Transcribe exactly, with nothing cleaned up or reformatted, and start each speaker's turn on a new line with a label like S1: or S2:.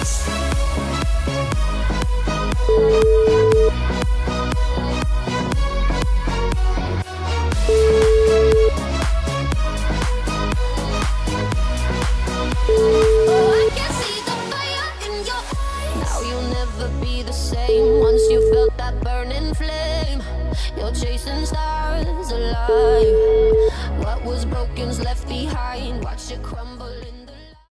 S1: Once you felt that burning flame, you're chasing stars alive. What was broken's left behind. Watch it crumble.